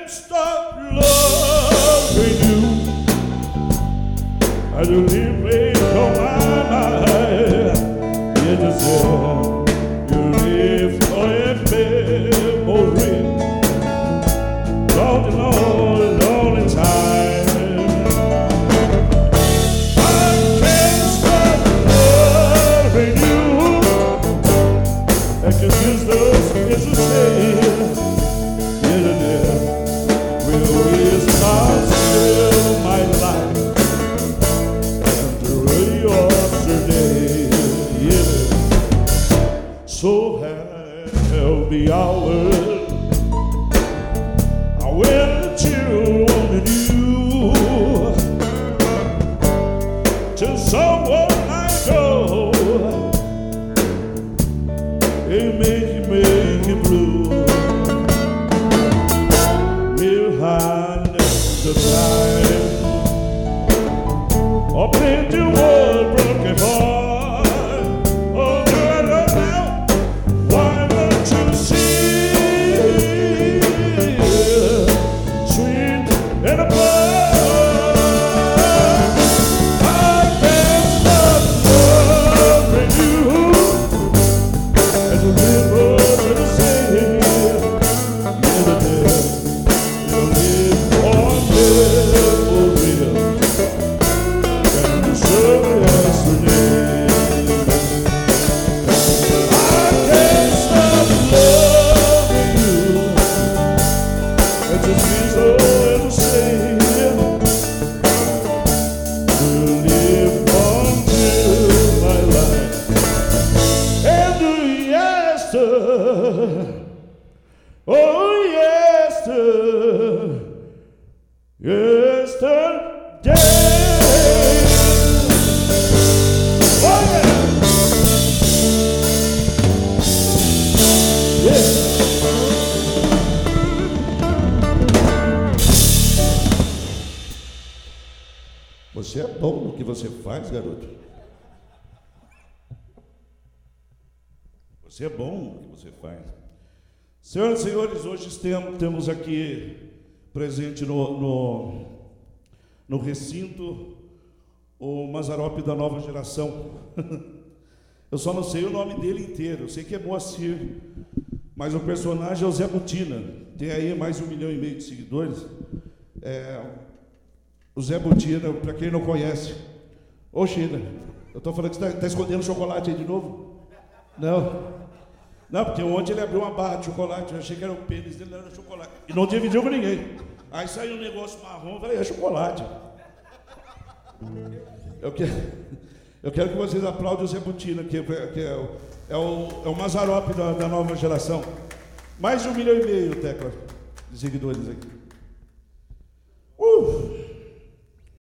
can't stop loving you. I do live on my mind. You deserve, you live for a memory. Lonely, lonely, lonely time. I can't stop loving you. I can use those is the same. Will is not still my life after yesterday. Yeah. So happy hours I went to wanted you to someone I know. It make you blue. Behind the time, or played the world broken heart. Oh, girl, now, why don't you see, sweet and a blood? I can't stop loving you, and the river will say, oh, yesterday. Oh, yeah. Yeah. Você é bom no que você faz, garoto. Você é bom no que você faz. Senhoras e senhores, hoje temos aqui presente no recinto o Mazzaropi da nova geração. Eu só não sei o nome dele inteiro. Eu sei que é Moacir, mas o personagem é o Zé Botina. Tem aí mais 1,5 milhão de seguidores. O Zé Botina, para quem não conhece. Ô, China, eu estou falando que você está escondendo chocolate aí de novo? Não. Não, porque ontem ele abriu uma barra de chocolate, eu achei que era o pênis dele, não era chocolate. E não dividiu com ninguém. Aí saiu um negócio marrom, eu falei, é chocolate. Eu quero que vocês aplaudem o Zé Botina, que é o Mazzaropi da nova geração. Mais de 1,5 milhão, Tecla, de seguidores aqui.